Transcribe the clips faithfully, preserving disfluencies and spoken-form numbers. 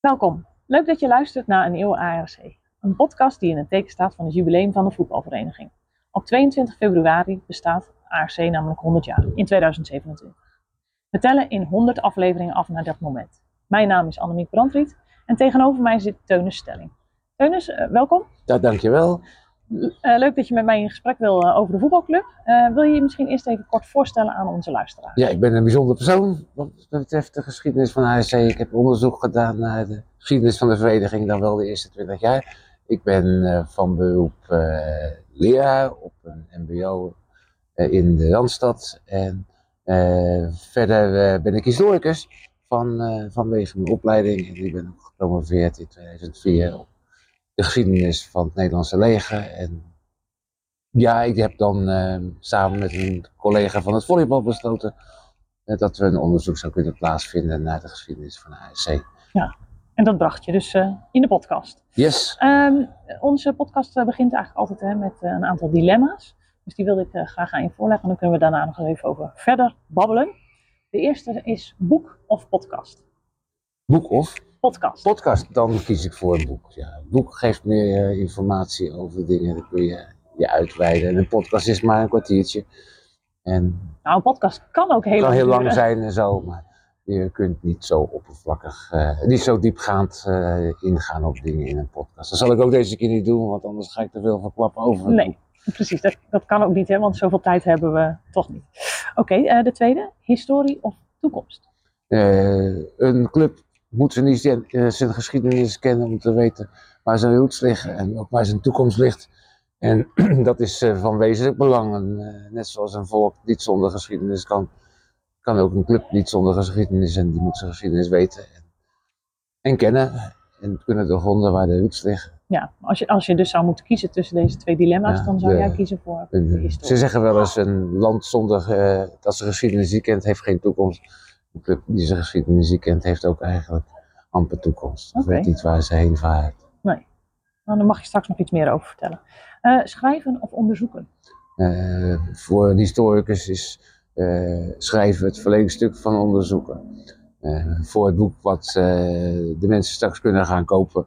Welkom. Leuk dat je luistert naar een nieuwe A R C. Een podcast die in het teken staat van het jubileum van de voetbalvereniging. Op tweeëntwintig februari bestaat A R C namelijk honderd jaar, in tweeduizend zevenentwintig. We tellen in honderd afleveringen af naar dat moment. Mijn naam is Annemiek Brandriet en tegenover mij zit Teunis Stelling. Teunis, uh, welkom. Ja, dankjewel. Uh, leuk dat je met mij in gesprek wil uh, over de voetbalclub. Uh, wil je je misschien eerst even kort voorstellen aan onze luisteraars? Ja, ik ben een bijzonder persoon wat betreft de geschiedenis van A R C. Ik heb onderzoek gedaan naar de geschiedenis van de vereniging, dan wel de eerste twintig jaar. Ik ben uh, van beroep uh, leraar op een mbo uh, in de Randstad. En uh, verder uh, ben ik historicus van, uh, vanwege mijn opleiding. En ik ben ook gepromoveerd in tweeduizend vier op de geschiedenis van het Nederlandse leger. En ja, ik heb dan uh, samen met een collega van het volleybal besloten uh, dat we een onderzoek zou kunnen plaatsvinden naar de geschiedenis van de A R C. Ja, en dat bracht je dus uh, in de podcast. Yes. Um, onze podcast uh, begint eigenlijk altijd hè, met uh, een aantal dilemma's. Dus die wilde ik uh, graag aan je voorleggen. Dan kunnen we daarna nog even over verder babbelen. De eerste is boek of podcast? Boek of? Podcast. Podcast, dan kies ik voor een boek. Ja, een boek geeft meer uh, informatie over dingen, dan kun je je uitweiden. En een podcast is maar een kwartiertje. En nou, een podcast kan ook heel, kan lang, heel lang duren. zijn en zo, maar je kunt niet zo oppervlakkig, uh, niet zo diepgaand uh, ingaan op dingen in een podcast. Dat zal ik ook deze keer niet doen, want anders ga ik te veel verklappen over het Nee, boek. precies. Dat, dat kan ook niet, hè, want zoveel tijd hebben we toch niet. Oké, okay, uh, de tweede. Historie of toekomst? Uh, een club moet zijn, uh, zijn geschiedenis kennen om te weten waar zijn roots liggen en ook waar zijn toekomst ligt. En dat is uh, van wezenlijk belang. En, uh, net zoals een volk niet zonder geschiedenis kan, kan ook een club niet zonder geschiedenis en die moet zijn geschiedenis weten en, en kennen en kunnen doorgronden waar de roots liggen. Ja, als je, als je dus zou moeten kiezen tussen deze twee dilemma's, ja, dan zou de, jij kiezen voor de, de historie. Ze zeggen wel eens, een land zonder uh, dat zijn geschiedenis niet kent, heeft geen toekomst. Een club die zijn geschiedenis niet kent, heeft ook eigenlijk amper toekomst. Of okay. Weet niet waar ze heen vaart. Nee, nou, daar mag je straks nog iets meer over vertellen. Uh, schrijven of onderzoeken? Uh, voor een historicus is uh, schrijven het verlengstuk van onderzoeken. Uh, voor het boek wat uh, de mensen straks kunnen gaan kopen,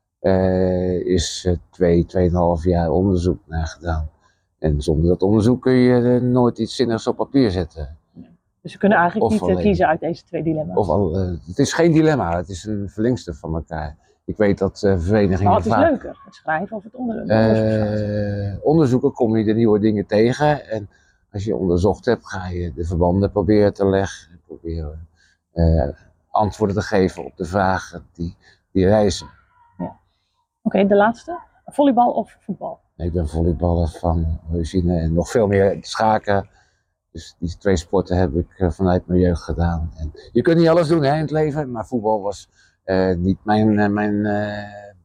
uh, is uh, twee, tweeënhalf jaar onderzoek naar gedaan. En zonder dat onderzoek kun je uh, nooit iets zinnigs op papier zetten. Dus we kunnen eigenlijk of niet alleen, kiezen uit deze twee dilemma's? Of al, uh, het is geen dilemma, het is een verlengstuk van elkaar. Ik weet dat uh, verenigingen maar wat is vaak, leuker, het schrijven of het onderzoeken? Uh, onderzoeken kom je de nieuwe dingen tegen en als je onderzocht hebt, ga je de verbanden proberen te leggen en proberen uh, antwoorden te geven op de vragen die, die reizen. Ja. Oké, okay, de laatste. Volleybal of voetbal? Nee, ik ben volleyballer van origine en nog veel meer schaken. Dus die twee sporten heb ik uh, vanuit mijn jeugd gedaan. En je kunt niet alles doen hè, in het leven, maar voetbal was uh, niet mijn, uh, mijn uh,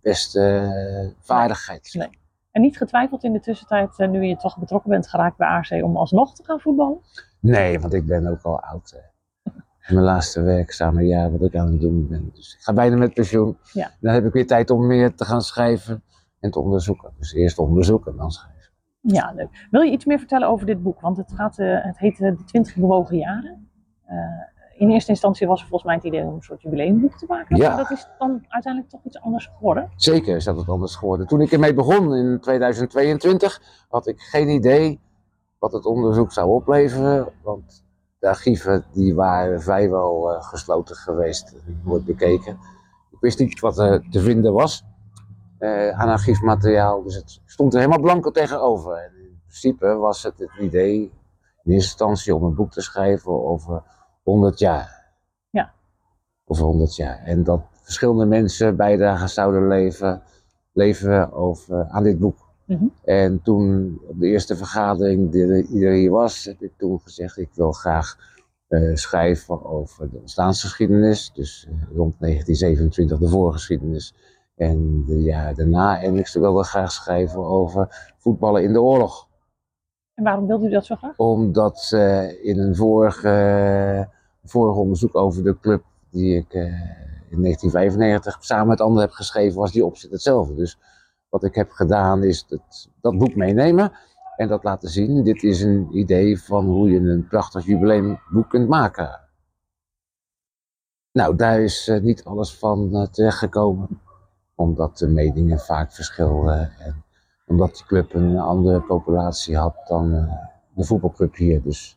beste uh, vaardigheid. Nee. En niet getwijfeld in de tussentijd, uh, nu je toch betrokken bent geraakt bij A R C, om alsnog te gaan voetballen? Nee, want ik ben ook al oud. Hè. Mijn laatste werkzame jaar wat ik aan het doen ben. Dus ik ga bijna met pensioen. Ja. Dan heb ik weer tijd om meer te gaan schrijven en te onderzoeken. Dus eerst onderzoeken en dan schrijven. Ja, leuk. Wil je iets meer vertellen over dit boek? Want het, gaat, uh, het heet uh, De twintig bewogen jaren. Uh, in eerste instantie was er volgens mij het idee om een soort jubileumboek te maken. Ja. Maar dat is dan uiteindelijk toch iets anders geworden. Zeker is dat het anders geworden. Toen ik ermee begon in tweeduizend tweeëntwintig had ik geen idee wat het onderzoek zou opleveren. Want de archieven die waren vrijwel uh, gesloten geweest, nooit bekeken. Ik wist niet wat er te vinden was uh, aan archiefmateriaal. Dus het stond er helemaal blanco tegenover. En in principe was het het idee in eerste instantie om een boek te schrijven over honderd jaar. Ja. Over honderd jaar. En dat verschillende mensen bijdragen zouden leveren, leveren over, aan dit boek. Mm-hmm. En toen op de eerste vergadering die iedereen hier was, heb ik toen gezegd ik wil graag uh, schrijven over de ontstaansgeschiedenis. Dus uh, rond negentien zevenentwintig de voorgeschiedenis en de jaren daarna. En ik wilde graag schrijven over voetballen in de oorlog. En waarom wilde u dat zo graag? Omdat uh, in een vorige, uh, vorige onderzoek over de club die ik uh, in negentien vijfennegentig samen met anderen heb geschreven, was die opzet hetzelfde. Dus wat ik heb gedaan is dat, dat boek meenemen en dat laten zien. Dit is een idee van hoe je een prachtig jubileumboek kunt maken. Nou, daar is uh, niet alles van uh, terechtgekomen. Omdat de meningen vaak verschilden. En omdat die club een andere populatie had dan uh, de voetbalclub hier. Dus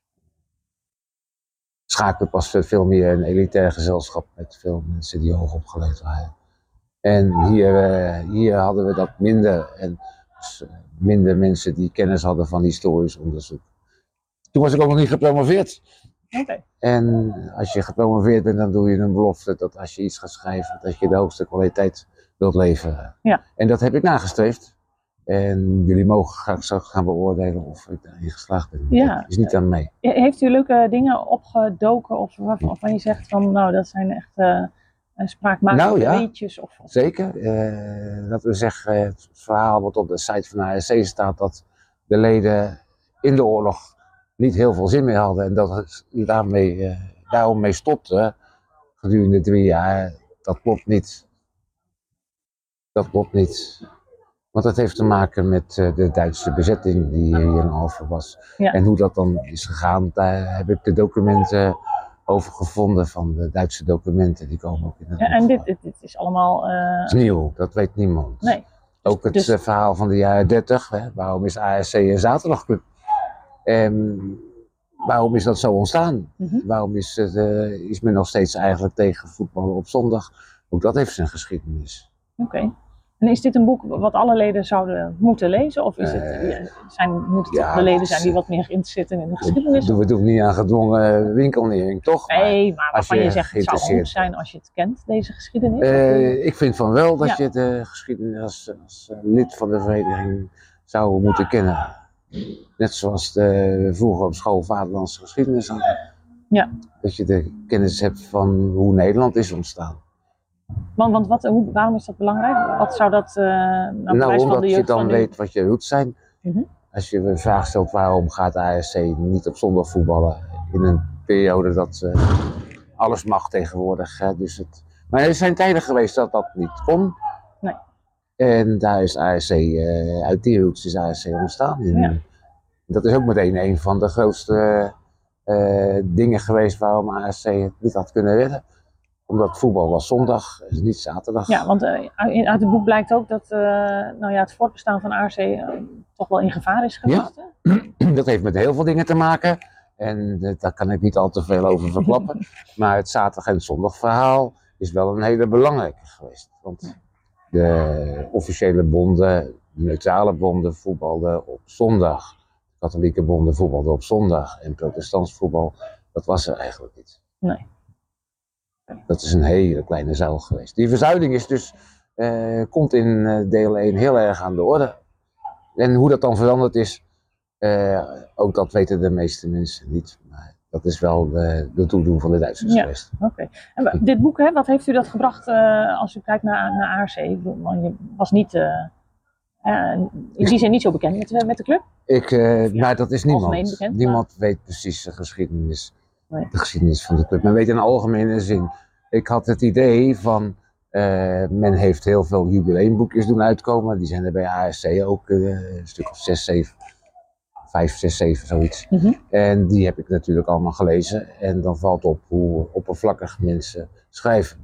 Schaken was veel meer een elitair gezelschap met veel mensen die hoog opgeleid waren. En hier, uh, hier hadden we dat minder. En dus, uh, minder mensen die kennis hadden van historisch onderzoek. Toen was ik ook nog niet gepromoveerd. Okay. En als je gepromoveerd bent, dan doe je een belofte dat als je iets gaat schrijven, dat je de hoogste kwaliteit wilt leveren. Ja. En dat heb ik nagestreefd. En jullie mogen graag zo gaan beoordelen of ik daarin geslaagd ben. Ja. Dat is niet aan mij. Heeft u leuke dingen opgedoken of waarvan je zegt van nou dat zijn echt uh, spraakmakende nou, ja. weetjes? Of, of... Zeker. Uh, dat we zeggen, het verhaal wat op de site van de A S C staat dat de leden in de oorlog niet heel veel zin meer hadden en dat het daarmee, uh, daarom mee stopte gedurende drie jaar. Dat klopt niet. Dat klopt niet. Want dat heeft te maken met uh, de Duitse bezetting die hier in Alphen was. Ja. En hoe dat dan is gegaan, daar heb ik de documenten over gevonden van de Duitse documenten. Die komen ook in het ja, En dit, dit, dit is allemaal... Uh... Het is nieuw, dat weet niemand. Nee. Ook het dus... verhaal van de jaren dertig, hè? Waarom is A S C een zaterdagclub? En waarom is dat zo ontstaan? Mm-hmm. Waarom is, het, uh, is men nog steeds eigenlijk tegen voetballen op zondag? Ook dat heeft zijn geschiedenis. Oké. Okay. En is dit een boek wat alle leden zouden moeten lezen? Of is het, uh, zijn, moet het ja, de leden zijn die wat meer geïnteresseerd zijn in de geschiedenis? We doen niet aan gedwongen winkelnering, toch? Nee, maar waarvan je, je zegt het zou goed zijn als je het kent, deze geschiedenis? Uh, ik vind van wel dat ja. je de geschiedenis als, als lid van de vereniging zou moeten kennen. Net zoals de vroeger op school vaderlandse geschiedenis hadden. Ja. Dat je de kennis hebt van hoe Nederland is ontstaan. Want, want wat, hoe, waarom is dat belangrijk? Wat zou dat uh, nou, nou, omdat van de je dan van weet wat je roots zijn. Mm-hmm. Als je een vraag stelt waarom gaat A S C niet op zondag voetballen in een periode dat uh, alles mag tegenwoordig. Hè? Dus het... Maar er zijn tijden geweest dat dat niet kon. Nee. En daar is A S C, uh, uit die roots is A S C ontstaan. En, ja. Dat is ook meteen een van de grootste uh, dingen geweest waarom A S C het niet had kunnen redden. Omdat voetbal was zondag, is niet zaterdag. Ja, want uh, uit het boek blijkt ook dat uh, nou ja, het voortbestaan van A S C uh, toch wel in gevaar is geweest. Ja, dat heeft met heel veel dingen te maken. En uh, daar kan ik niet al te veel over verklappen. Maar het zaterdag- en zondagverhaal is wel een hele belangrijke geweest. Want de officiële bonden, de neutrale bonden voetbalden op zondag. Katholieke bonden voetbalden op zondag. En protestants voetbal, dat was er eigenlijk niet. Nee. Dat is een hele kleine zaal geweest. Die verzuiling is dus, uh, komt in uh, deel één heel erg aan de orde. En hoe dat dan veranderd is, uh, ook dat weten de meeste mensen niet. Maar dat is wel de, de toedoen van de Duitsers ja, geweest. Oké. Okay. Dit boek, hè, wat heeft u dat gebracht uh, als u kijkt naar, naar A S C? Ik bedoel, man, je was niet, uh, uh, in die zin niet zo bekend met, uh, met de club? Ik, uh, ja, nou, dat is niemand. Bekend, niemand maar... weet precies de geschiedenis. Nee. De geschiedenis van de club. Men weet in algemene zin. Ik had het idee van, uh, men heeft heel veel jubileumboekjes doen uitkomen. Die zijn er bij A S C ook uh, een stuk of zes, zeven, vijf, zes, zeven, zoiets. Mm-hmm. En die heb ik natuurlijk allemaal gelezen. En dan valt op hoe oppervlakkig mensen schrijven.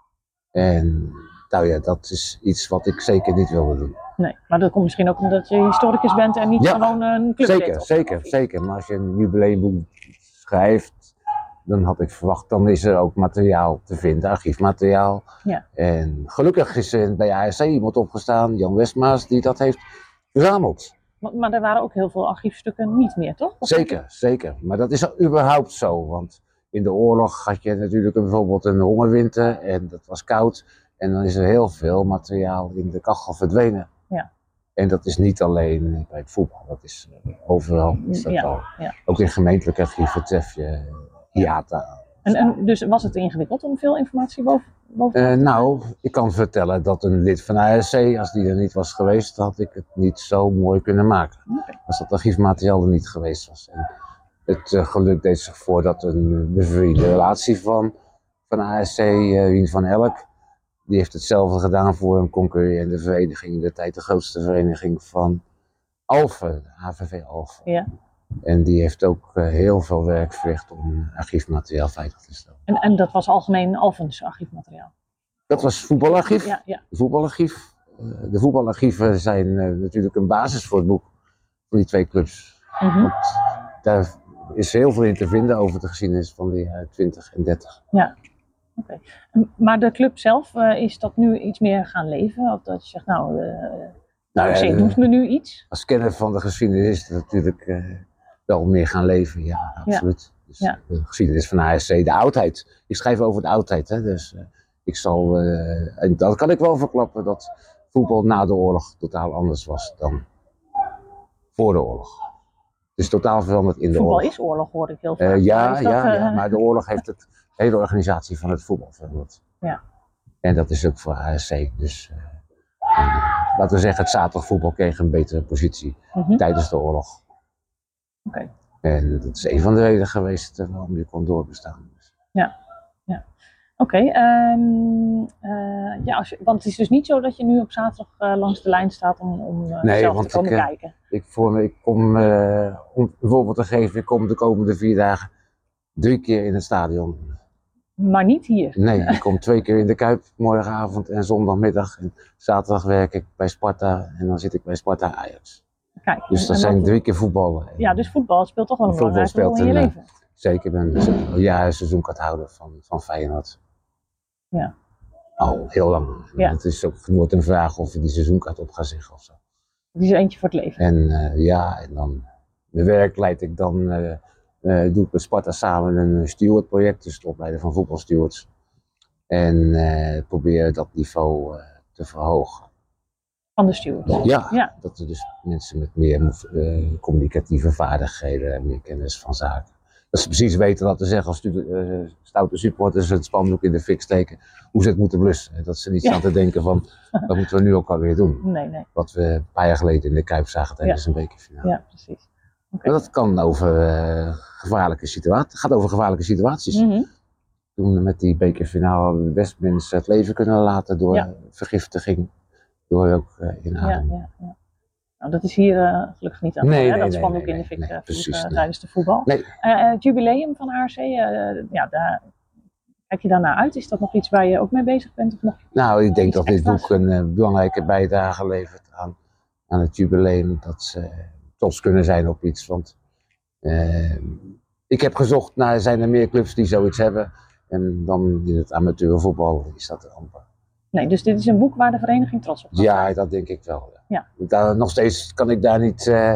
En nou ja, dat is iets wat ik zeker niet wilde doen. Nee, maar dat komt misschien ook omdat je historicus bent en niet ja, gewoon een club. Zeker, zeker, zeker. Maar als je een jubileumboek schrijft, dan had ik verwacht, dan is er ook materiaal te vinden, archiefmateriaal. Ja. En gelukkig is er bij A S C iemand opgestaan, Jan Westmaas, die dat heeft verzameld. Maar, maar er waren ook heel veel archiefstukken niet meer, toch? Of zeker, zeker. Maar dat is überhaupt zo, want in de oorlog had je natuurlijk bijvoorbeeld een hongerwinter en dat was koud. En dan is er heel veel materiaal in de kachel verdwenen. Ja. En dat is niet alleen bij het voetbal, dat is overal. Is dat ja, al. Ja. Ook in gemeentelijke archieven tref je hiata. En, en dus was het ingewikkeld om veel informatie boven, boven te uh, Nou, ik kan vertellen dat een lid van A S C, als die er niet was geweest, had ik het niet zo mooi kunnen maken. Okay. Als dat archiefmateriaal er niet geweest was. En het uh, geluk deed zich voor dat een bevriende relatie van, van A S C, uh, Wien van Elk, die heeft hetzelfde gedaan voor een concurrerende vereniging, in de tijd de grootste vereniging van Alphen, de H V V Alphen. Ja. En die heeft ook uh, heel veel werk verricht om archiefmateriaal veilig te stellen. En, en dat was algemeen Alphens archiefmateriaal? Dat was voetbalarchief. Ja, ja. De voetbalarchief. Uh, de voetbalarchieven zijn uh, natuurlijk een basis voor het boek van die twee clubs. Mm-hmm. Want daar is heel veel in te vinden over de geschiedenis van de jaren twintig en dertig. Ja, oké. Okay. Maar de club zelf, uh, is dat nu iets meer gaan leven? Of dat je zegt, nou, uh, nou ja, de, doet me nu iets? Als kenner van de geschiedenis is het natuurlijk uh, wel meer gaan leven, ja, absoluut. Ja. Dus ja. De geschiedenis van A S C, de oudheid. Ik schrijf over de oudheid, hè, dus uh, ik zal, uh, en dat kan ik wel verklappen, dat voetbal na de oorlog totaal anders was dan voor de oorlog. Dus totaal veranderd in de voetbal oorlog. Voetbal is oorlog, hoor ik heel vaak. Uh, ja, dat, ja, uh... ja, maar de oorlog heeft het, de hele organisatie van het voetbal veranderd. Ja. En dat is ook voor A S C. Dus uh, uh, laten we zeggen, het zaterdagvoetbal kreeg een betere positie mm-hmm. tijdens de oorlog. Oké. Okay. En dat is een van de redenen geweest waarom je kon doorbestaan. Dus. Ja, ja. Oké. Okay, um, uh, ja, want het is dus niet zo dat je nu op zaterdag uh, langs de lijn staat om, om uh, nee, zelf want te komen ik, kijken. Ik, voor, ik kom, uh, om een voorbeeld te geven, ik kom de komende vier dagen drie keer in het stadion. Maar niet hier? Nee, ik kom twee keer in de Kuip, morgenavond en zondagmiddag. En zaterdag werk ik bij Sparta en dan zit ik bij Sparta Ajax. Kijk, dus dat zijn drie keer voetballen. Ja, dus voetbal speelt toch wel een belangrijke rol in je leven. Uh, zeker, ik ben een jaar seizoenkaarthouder van, van Feyenoord. Ja. Al heel lang. Ja. Het is ook nooit een vraag of je die seizoenkaart op gaat zeggen of zo. Die is eentje voor het leven. En uh, ja, en dan mijn werk leid ik dan, uh, uh, doe ik met Sparta samen een stewardproject, dus het opleiden van voetbalstewards. En uh, probeer dat niveau uh, te verhogen. Van de stewards? Ja, ja, dat er dus mensen met meer uh, communicatieve vaardigheden en meer kennis van zaken. Dat ze precies weten wat te zeggen als uh, stoute supporters het spandoek in de fik steken, hoe ze het moeten blussen. Dat ze niet staan ja. te denken van, wat moeten we nu ook alweer doen. Nee, nee. Wat we een paar jaar geleden in de Kuip zagen tijdens ja. een bekerfinale. Ja, precies. Okay. Maar dat kan over uh, gevaarlijke situaties, het gaat over gevaarlijke situaties. Mm-hmm. Toen met die bekerfinale best mensen het leven kunnen laten door ja. vergiftiging, door ook uh, inademing. Ja, ja, ja. Nou, dat is hier uh, gelukkig niet aan de nee, hand, nee, dat spandoek nee, in de fik nee, nee, uh, precies, uh, nee. tijdens de voetbal. Nee. Uh, uh, het jubileum van A R C, uh, ja, daar, kijk je daarnaar uit? Is dat nog iets waar je ook mee bezig bent? Of nog nou, ik denk dat dit boek een uh, belangrijke bijdrage levert aan, aan het jubileum. Dat ze trots kunnen zijn op iets. Want uh, ik heb gezocht naar, zijn er meer clubs die zoiets hebben? En dan in het amateurvoetbal is dat amper. Nee, dus dit is een boek waar de vereniging trots op kan zijn? Ja, dat denk ik wel. Ja. Daar, nog steeds kan ik daar niet uh,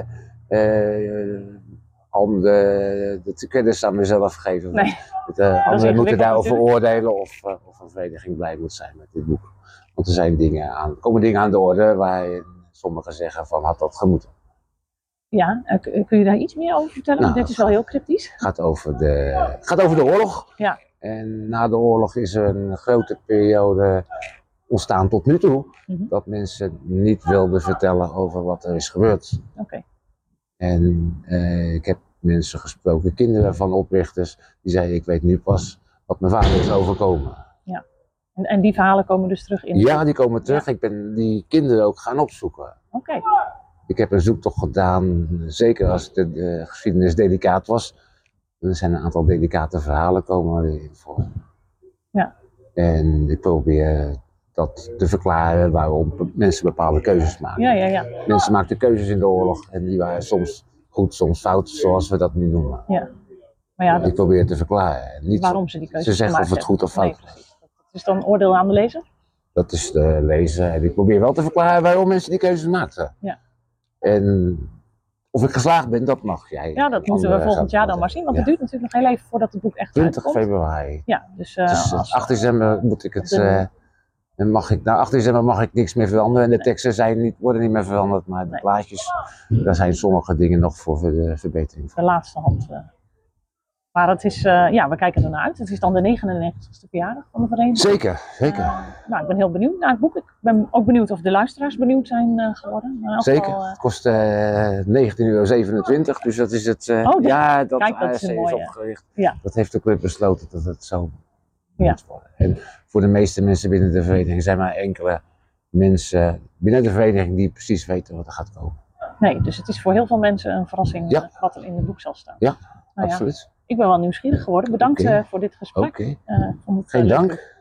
uh, al de, de kennis aan mezelf geven. Nee. Uh, anderen moeten daarover oordelen of, uh, of een vereniging blij moet zijn met dit boek. Want er zijn dingen aan, komen dingen aan de orde waar sommigen zeggen van had dat gemoeten. Ja, uh, kun je daar iets meer over vertellen? Nou, dit is wel heel cryptisch. Het gaat over de, gaat over de oorlog. Ja. En na de oorlog is er een grote periode ontstaan tot nu toe, mm-hmm. dat mensen niet wilden vertellen over wat er is gebeurd. Oké. Okay. En uh, ik heb mensen gesproken, kinderen van oprichters, die zeiden ik weet nu pas wat mijn vader is overkomen. Ja. En, en die verhalen komen dus terug in? Ja, die komen terug. Ja. Ik ben die kinderen ook gaan opzoeken. Oké. Okay. Ik heb een zoektocht gedaan, zeker als de, de geschiedenis delicaat was. Er zijn een aantal delicate verhalen komen erin voor. Ja. En ik probeer dat te verklaren waarom mensen bepaalde keuzes maken. Ja, ja, ja. Mensen maakten keuzes in de oorlog en die waren soms goed, soms fout, zoals we dat nu noemen. Ja. Maar ja, dat... Ik probeer te verklaren. Niet waarom ze die keuzes ze zeggen of het goed of fout nee, was. Dat is dan oordeel aan de lezer? Dat is de lezer en ik probeer wel te verklaren waarom mensen die keuzes maakten. Ja. En of ik geslaagd ben, dat mag jij. Ja, dat moeten we volgend jaar dan maar zien, want ja. Het duurt natuurlijk nog heel even voordat het boek echt twintig uitkomt. februari. Ja, dus, uh, dus als, acht december moet ik het, uh, dan mag ik, nou acht december mag ik niks meer veranderen en de nee. teksten zijn niet, worden niet meer veranderd, maar de nee. plaatjes, daar zijn sommige dingen nog voor de verbetering. De laatste hand. Uh. Maar het is, uh, ja, we kijken ernaar uit. Het is dan de negenennegentigste verjaardag van de vereniging. Zeker, zeker. Uh, nou, ik ben heel benieuwd naar het boek. Ik ben ook benieuwd of de luisteraars benieuwd zijn uh, geworden. Maar zeker. Geval, uh... Het kost uh, negentien euro zevenentwintig, dus dat is het. Uh, oh, ja, dat kijk, dat A R C is, een is mooie... opgericht. Ja. Dat heeft de club besloten dat het zo ja. moet worden. En voor de meeste mensen binnen de vereniging zijn maar enkele mensen binnen de vereniging die precies weten wat er gaat komen. Nee, dus het is voor heel veel mensen een verrassing Ja. uh, wat er in het boek zal staan. Ja, nou absoluut. Ja, ik ben wel nieuwsgierig geworden. Bedankt okay. uh, voor dit gesprek. Okay. Uh, vond het, Geen uh, dank. leuk.